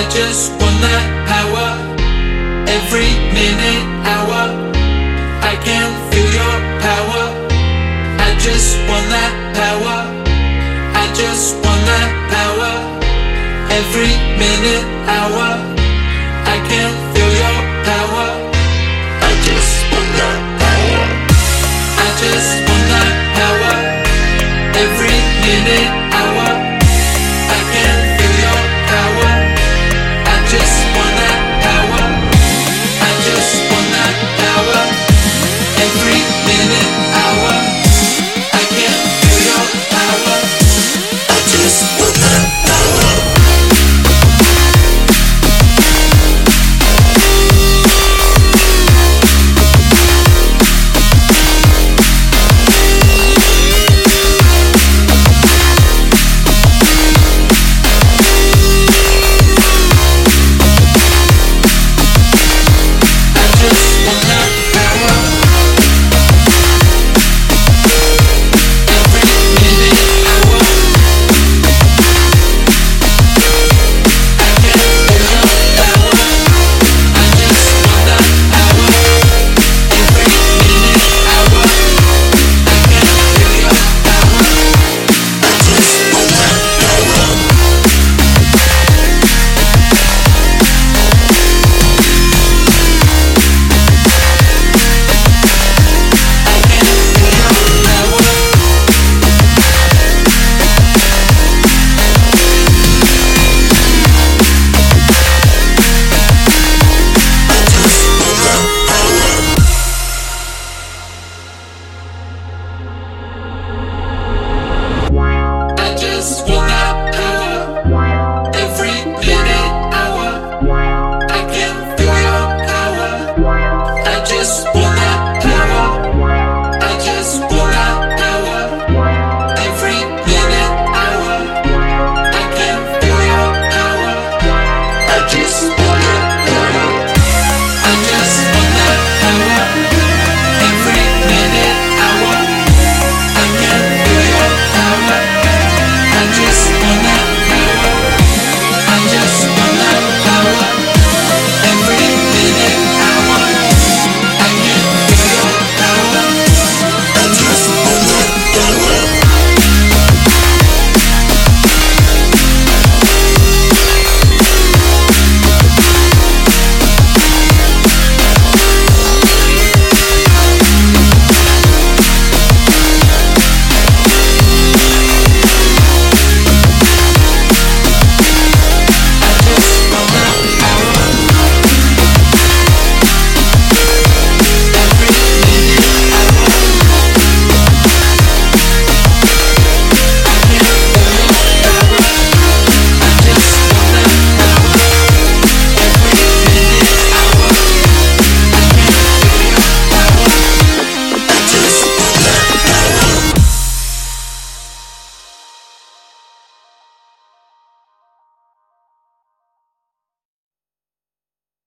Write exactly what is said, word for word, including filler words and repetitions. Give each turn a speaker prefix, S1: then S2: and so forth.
S1: I just want that power. Every minute, hour, I can feel your power. I just want that power. I just want that power. Every minute, hour, I can feel your power. I just want that power. I just want that power. Every minute,